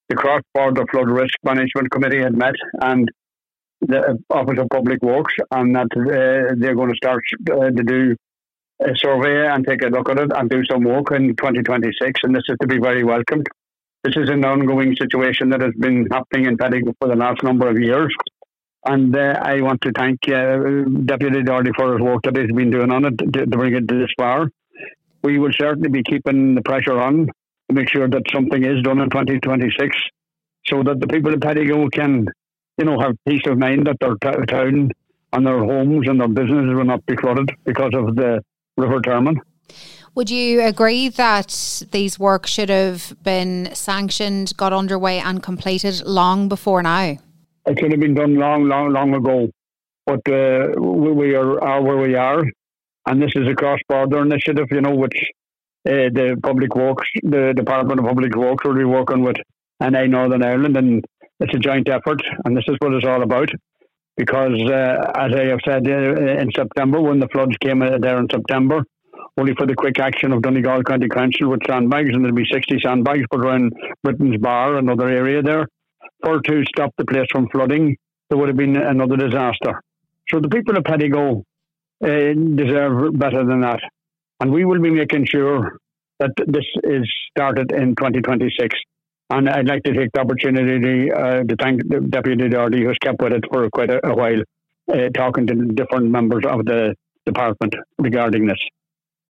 the Cross-Border Flood Risk Management Committee had met, and the Office of Public Works, and that they're going to start to do a survey and take a look at it and do some work in 2026, and this is to be very welcomed. This is an ongoing situation that has been happening in Pettigo for the last number of years, and I want to thank Deputy Doherty for his work that he's been doing on it to bring it this far. We will certainly be keeping the pressure on to make sure that something is done in 2026 so that the people of Pettigo can, have peace of mind that their town and their homes and their businesses will not be flooded because of the River Termon. Would you agree that these works should have been sanctioned, got underway and completed long before now? It should have been done long ago. But we are where we are. And this is a cross-border initiative, which the Public Works, the Department of Public Works will be working with NI Northern Ireland. And it's a joint effort. And this is what it's all about. Because, as I have said, in September, when the floods came there in September, only for the quick action of Donegal County Council with sandbags, and there'll be 60 sandbags put around Britain's Bar, another area there, to stop the place from flooding, there would have been another disaster. So the people of Pettigo deserve better than that. And we will be making sure that this is started in 2026. And I'd like to take the opportunity to thank the Deputy Doherty, who's kept with it for quite a while, talking to different members of the department regarding this.